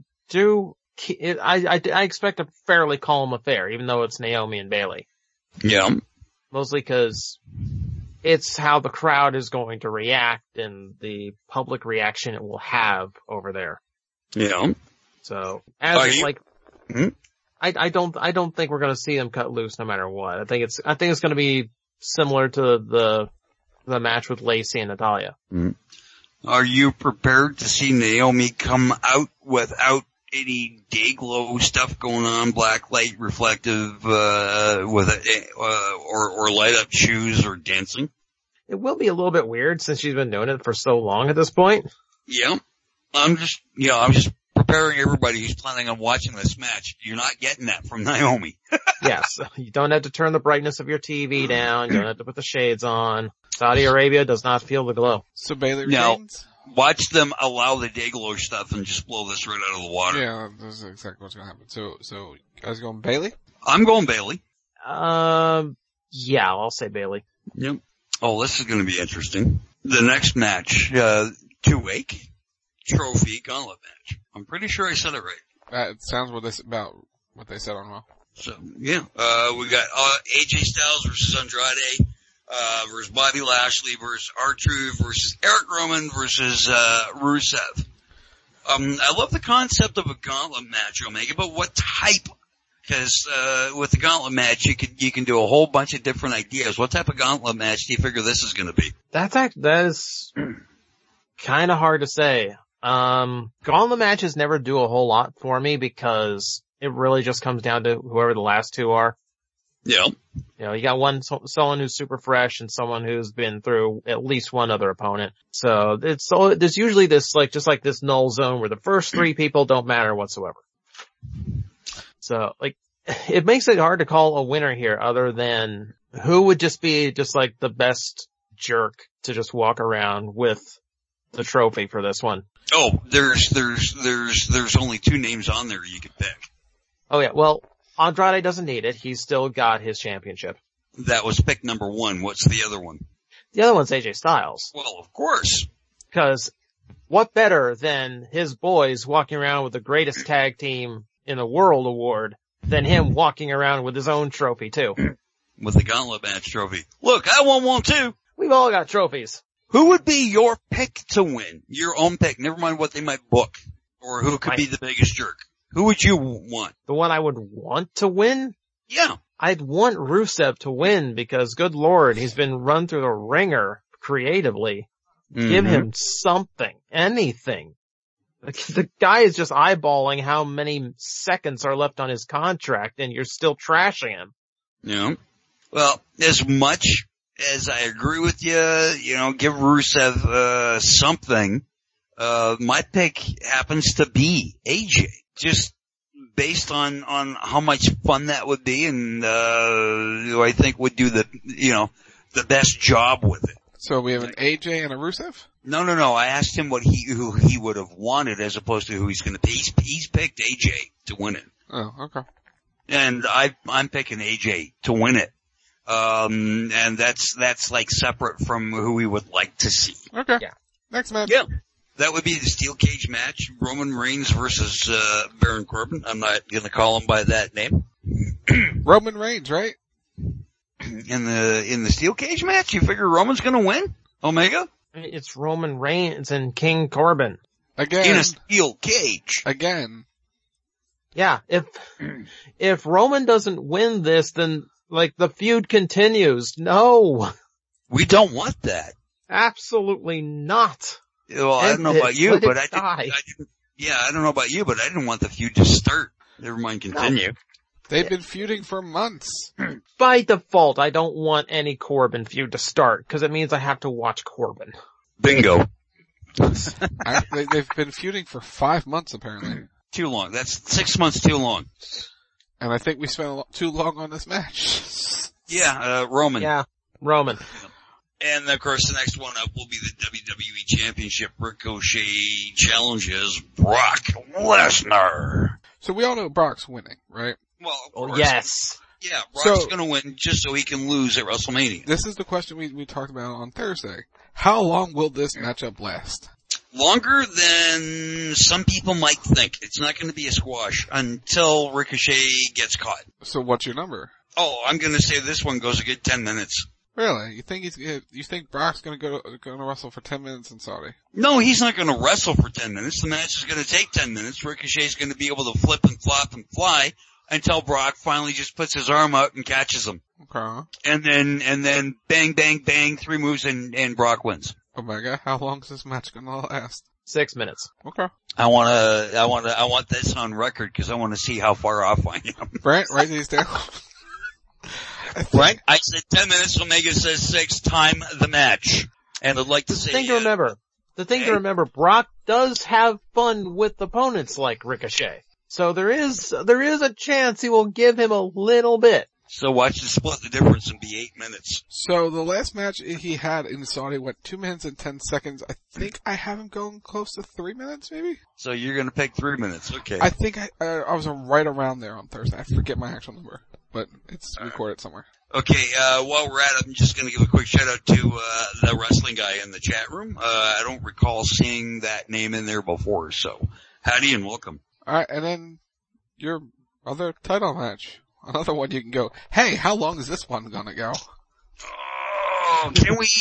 I expect a fairly calm affair, even though it's Naomi and Bayley. Yeah. Mostly because it's how the crowd is going to react and the public reaction it will have over there. Yeah. So, Mm-hmm. I don't think we're going to see them cut loose no matter what. I think it's going to be similar to the match with Lacey and Natalya. Mm-hmm. Are you prepared to see Naomi come out without any day glow stuff going on, black light reflective, or light up shoes or dancing? It will be a little bit weird since she's been doing it for so long at this point. Yeah. I'm just preparing everybody who's planning on watching this match. You're not getting that from Naomi. Yes. You don't have to turn the brightness of your TV down. You don't have to put the shades on. Saudi Arabia does not feel the glow. So Bayley retains? Watch them allow the Dayglow stuff and just blow this right out of the water. Yeah, that's exactly what's going to happen. So you guys going Bayley? I'm going Bayley. Yeah, I'll say Bayley. Yep. Oh, this is going to be interesting. The next match, two-week trophy gauntlet match. I'm pretty sure I said it right. It sounds about what they said on Raw. So, yeah, we got, AJ Styles versus Andrade, versus Bobby Lashley versus R-Truth versus Eric Rowan versus, Rusev. I love the concept of a gauntlet match, Omega, but what type? Because, with the gauntlet match, you can do a whole bunch of different ideas. What type of gauntlet match do you figure this is gonna be? That is kinda hard to say. Gauntlet matches never do a whole lot for me because it really just comes down to whoever the last two are. Yeah. You know, you got someone who's super fresh and someone who's been through at least one other opponent. So there's usually this, just like this null zone where the first three people don't matter whatsoever. So, it makes it hard to call a winner here other than who would just be the best jerk to just walk around with the trophy for this one. Oh, there's only two names on there you could pick. Oh yeah, well, Andrade doesn't need it. He's still got his championship. That was pick number one. What's the other one? The other one's AJ Styles. Well, of course. Because what better than his boys walking around with the greatest tag team in the world award than him walking around with his own trophy too? With the gauntlet match trophy. Look, I want one too. We've all got trophies. Who would be your pick to win? Your own pick. Never mind what they might book. Or who could be the biggest jerk. Who would you want? The one I would want to win? Yeah. I'd want Rusev to win because, good lord, he's been run through the ringer creatively. Mm-hmm. Give him something. Anything. The guy is just eyeballing how many seconds are left on his contract and you're still trashing him. Yeah. Well, as much as I agree with you, give Rusev, something, my pick happens to be AJ. Just based on how much fun that would be and, who I think would do the best job with it. So we have an AJ and a Rusev? No. I asked him who he would have wanted as opposed to who he's gonna pick. He's picked AJ to win it. Oh, okay. And I'm picking AJ to win it. And that's separate from who we would like to see. Okay. Yeah. Next match. Yeah. That would be the steel cage match. Roman Reigns versus, Baron Corbin. I'm not gonna call him by that name. Roman Reigns, right? In the steel cage match, you figure Roman's gonna win? Omega? It's Roman Reigns and King Corbin. Again. In a steel cage. Again. Yeah, if Roman doesn't win this, then, the feud continues. No. We don't want that. Absolutely not. Well, I don't know about you, but I don't know about you, but I didn't want the feud to start. Never mind continue. No. They've been feuding for months. By default, I don't want any Corbin feud to start, because it means I have to watch Corbin. Bingo. They've been feuding for 5 months, apparently. Too long. That's 6 months too long. And I think we spent too long on this match. Yeah, Roman. Yeah, Roman. And of course the next one up will be the WWE Championship. Ricochet challenges Brock Lesnar. So we all know Brock's winning, right? Well, of course. Yes. Yeah, Brock's gonna win just so he can lose at WrestleMania. This is the question we talked about on Thursday. How long will this matchup last? Longer than some people might think. It's not going to be a squash until Ricochet gets caught. So what's your number? Oh, I'm going to say this one goes a good 10 minutes. Really? You think Brock's going to wrestle for 10 minutes in Saudi? No, he's not going to wrestle for 10 minutes. The match is going to take 10 minutes. Ricochet's going to be able to flip and flop and fly until Brock finally just puts his arm out and catches him. Okay. And then bang, bang, bang, 3 moves and Brock wins. Omega, how long is this match gonna last? 6 minutes. Okay. I want this on record because I want to see how far off I am. Right? Write these down. Right? I said 10 minutes, Omega says 6, time the match. And I'd like to say... The thing to remember, Brock does have fun with opponents like Ricochet. So there is a chance he will give him a little bit. So watch the split the difference and be 8 minutes. So the last match he had in Saudi went 2 minutes and 10 seconds. I think I have him going close to 3 minutes, maybe? So you're gonna pick 3 minutes, okay. I think I was right around there on Thursday. I forget my actual number, but it's recorded somewhere. Okay, while we're at it, I'm just gonna give a quick shout out to, the wrestling guy in the chat room. I don't recall seeing that name in there before, so howdy and welcome. Alright, and then your other title match. Another one you can go, hey, how long is this one gonna go? Oh, can we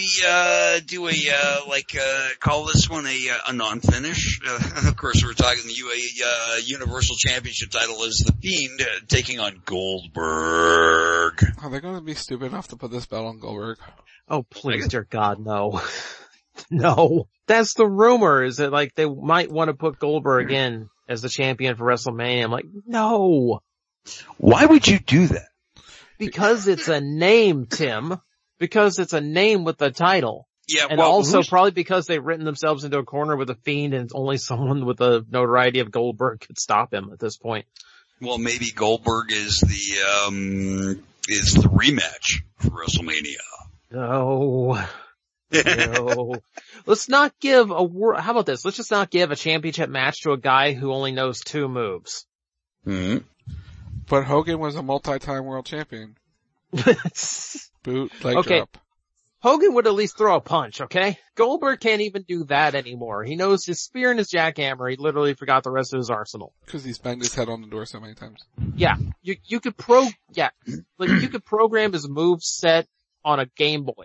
call this one a non-finish? Of course, we're talking the Universal Championship title is The Fiend taking on Goldberg. Are they gonna be stupid enough to put this belt on Goldberg? Oh, please, dear God, no. No. That's the rumor, is that like they might want to put Goldberg in as the champion for WrestleMania. I'm like, no. Why would you do that? Because it's a name, Tim. Because it's a name with the title. Yeah, and also probably because they've written themselves into a corner with a Fiend and only someone with the notoriety of Goldberg could stop him at this point. Well, maybe Goldberg is the rematch for WrestleMania. No. No. Let's not give how about this? Let's just not give a championship match to a guy who only knows 2 moves. Hmm. But Hogan was a multi-time world champion. Boot, leg drop. Hogan would at least throw a punch, okay? Goldberg can't even do that anymore. He knows his spear and his jackhammer. He literally forgot the rest of his arsenal. Because he's banged his head on the door so many times. Yeah. You could program his move set on a Game Boy.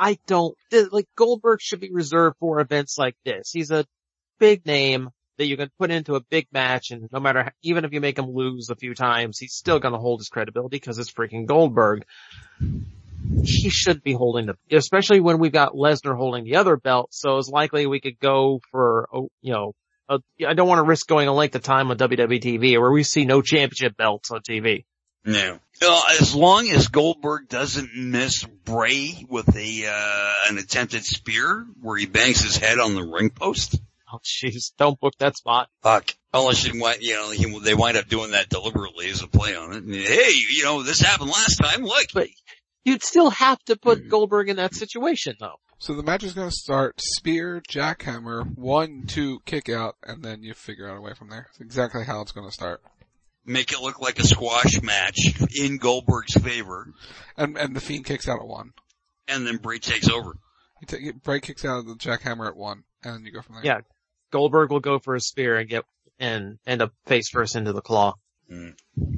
Goldberg should be reserved for events like this. He's a big name that you can put into a big match, and no matter, even if you make him lose a few times, he's still gonna hold his credibility because it's freaking Goldberg. He should be holding especially when we've got Lesnar holding the other belt, so it's likely we could go for, I don't want to risk going a length of time on WWE TV where we see no championship belts on TV. No. As long as Goldberg doesn't miss Bray with an attempted spear where he bangs his head on the ring post. Oh jeez, don't book that spot. Fuck. Unless they wind up doing that deliberately as a play on it. And, hey, this happened last time, look. But you'd still have to put Goldberg in that situation though. So the match is gonna start spear, jackhammer, 1-2 kick out, and then you figure out a way from there. That's exactly how it's gonna start. Make it look like a squash match in Goldberg's favor. And the Fiend kicks out at 1. And then Bray takes over. Bray kicks out the jackhammer at 1, and then you go from there. Yeah. Goldberg will go for a spear and end up face first into the claw. Mm.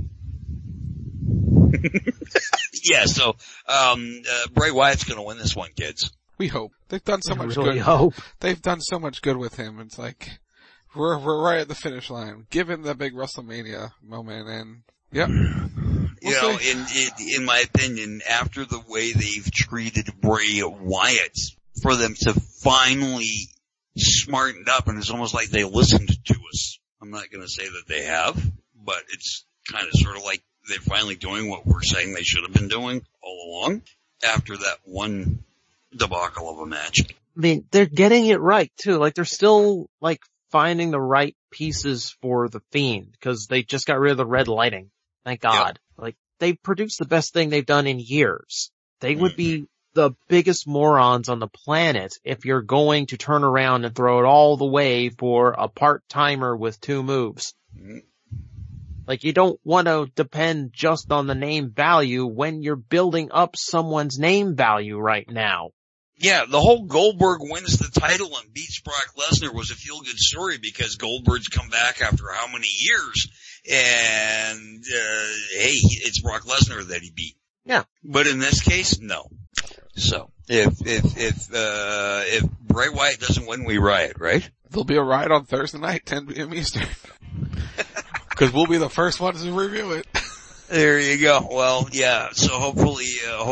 Yeah, so, Bray Wyatt's gonna win this one, kids. We hope. They've done so much really good. Hope. They've done so much good with him. It's like, we're right at the finish line. Give him the big WrestleMania moment and, yep. In my opinion, after the way they've treated Bray Wyatt, for them to finally smartened up, and it's almost like they listened to us. I'm not gonna say that they have, but it's kind of sort of like they're finally doing what we're saying they should have been doing all along after that one debacle of a match. I mean, they're getting it right too. Like they're still finding the right pieces for the Fiend because they just got rid of the red lighting. Thank God. Like, they've produced the best thing they've done in years. They would be the biggest morons on the planet if you're going to turn around and throw it all the way for a part-timer with 2 moves. Like, you don't want to depend just on the name value when you're building up someone's name value right now. Yeah, the whole Goldberg wins the title and beats Brock Lesnar was a feel-good story because Goldberg's come back after how many years, and hey, it's Brock Lesnar that he beat. Yeah. But in this case, no. So, if Bray Wyatt doesn't win, we riot, right? There'll be a riot on Thursday night, 10 p.m. Eastern. Because we'll be the first ones to review it. There you go. Well, yeah, so hopefully,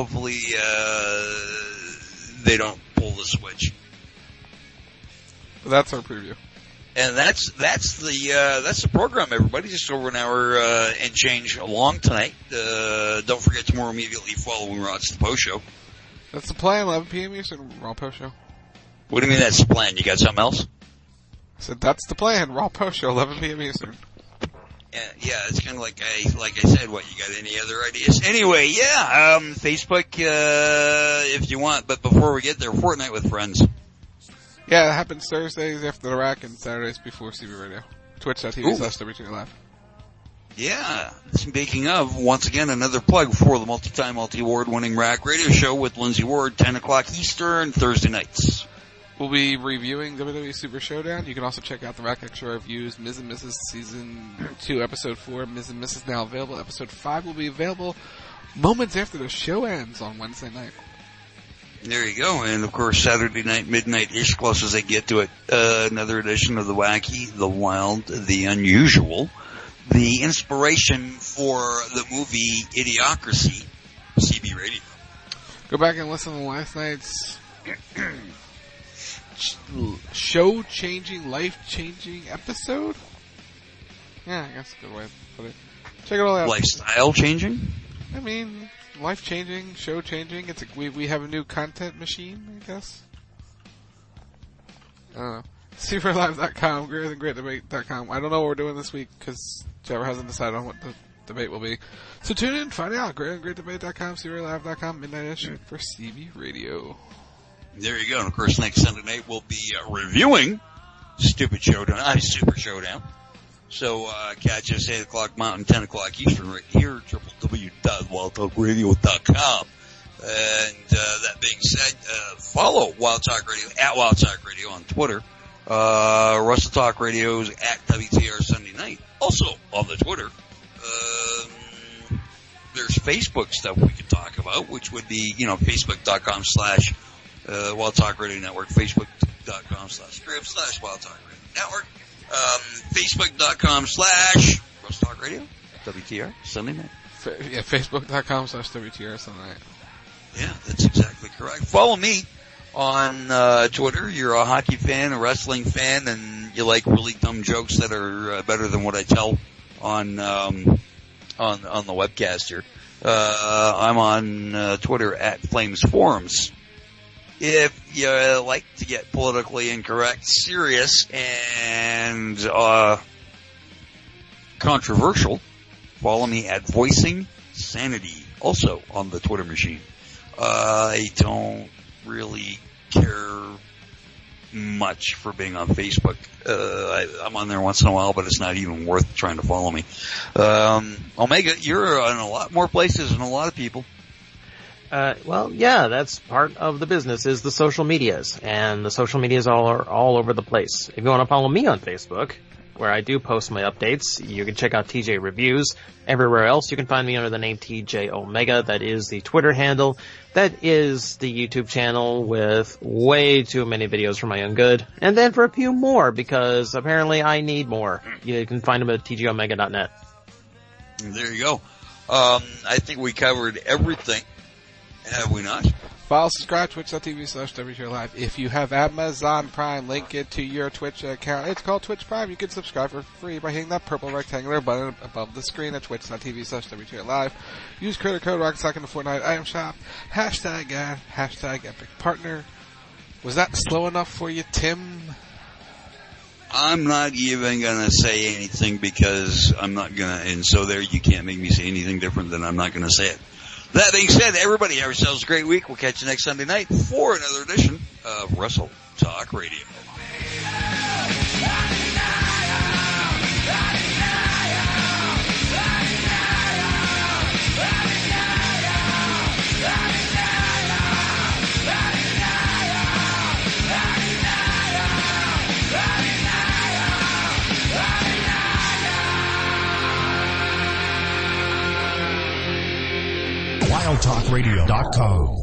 they don't pull the switch. That's our preview. And that's the program, everybody. Just over an hour, and change long tonight. Don't forget tomorrow immediately following Rod's The Post Show. That's the plan, 11 p.m. Eastern, Raw Post Show. What do you mean that's the plan? You got something else? I said that's the plan, Raw Post Show, 11 p.m. Eastern. Yeah, it's kind of like I said, what, you got any other ideas? Anyway, yeah, Facebook, if you want, but before we get there, Fortnite with Friends. Yeah, it happens Thursdays after the rack and Saturdays before CB Radio. Twitch.tv/WTR Live. Yeah, speaking of, once again, another plug for the multi-time, multi-award winning Rack Radio Show with Lindsay Ward, 10 o'clock Eastern, Thursday nights. We'll be reviewing WWE Super Showdown. You can also check out the Rack Extra reviews. Ms. and Mrs. Season 2, Episode 4. Ms. and Mrs. now available. Episode 5 will be available moments after the show ends on Wednesday night. There you go. And, of course, Saturday night, midnight-ish, close as they get to it, another edition of the wacky, the wild, the unusual, the inspiration for the movie Idiocracy, CB Radio. Go back and listen to last night's show-changing, life-changing episode? Yeah, I guess a good way to put it. Check it all out. Lifestyle changing? I mean, life-changing, show-changing. It's we have a new content machine, I guess. I don't know. SuperLive.com, greaterthangreatdebate.com. I don't know what we're doing this week because Trevor hasn't decided on what the debate will be. So tune in, find out. greaterthangreatdebate.com, SuperLive.com, midnight-ish for CB Radio. There you go. And of course, next Sunday night we'll be reviewing Super Showdown. So catch us 8 o'clock Mountain, 10 o'clock Eastern, right here, www.wildtalkradio.com. And that being said, follow Wild Talk Radio at Wild Talk Radio on Twitter. Russell Talk Radio's at WTR Sunday Night. Also on the Twitter. There's Facebook stuff we can talk about, which would be, Facebook.com/ Wild Talk Radio Network, Facebook.com/script/Wild Talk Radio Network, Facebook.com/ Russ Talk Radio, WTR, Sunday night. Facebook.com/WTR Sunday night. Yeah, that's exactly correct. Follow me on Twitter. You're a hockey fan, a wrestling fan, and you like really dumb jokes that are better than what I tell on the webcast here. I'm on Twitter at Flames Forums. If you like to get politically incorrect, serious, and controversial, follow me at Voicing Sanity, also on the Twitter machine. I don't really care much for being on Facebook. I'm on there once in a while, but it's not even worth trying to follow me. Omega, you're in a lot more places than a lot of people. Well, yeah, that's part of the business is the social medias, and the social medias are all over the place. If you want to follow me on Facebook, where I do post my updates, you can check out TJ Reviews. Everywhere else, you can find me under the name TJ Omega. That is the Twitter handle. That is the YouTube channel with way too many videos for my own good. And then for a few more, because apparently I need more. You can find them at tgomega.net. There you go. I think we covered everything. Have we not? Follow, subscribe, twitch.tv/WTR Live. If you have Amazon Prime, link it to your Twitch account. It's called Twitch Prime. You can subscribe for free by hitting that purple rectangular button above the screen at twitch.tv/WTR Live. Use creator code ROCKSOCK in the Fortnite item shop. Hashtag ad, hashtag epic partner. Was that slow enough for you, Tim? I'm not even going to say anything because I'm not going to, and so there you can't make me say anything different than I'm not going to say it. That being said, everybody have yourselves a great week. We'll catch you next Sunday night for another edition of Wrestle Talk Radio. WildTalkRadio.com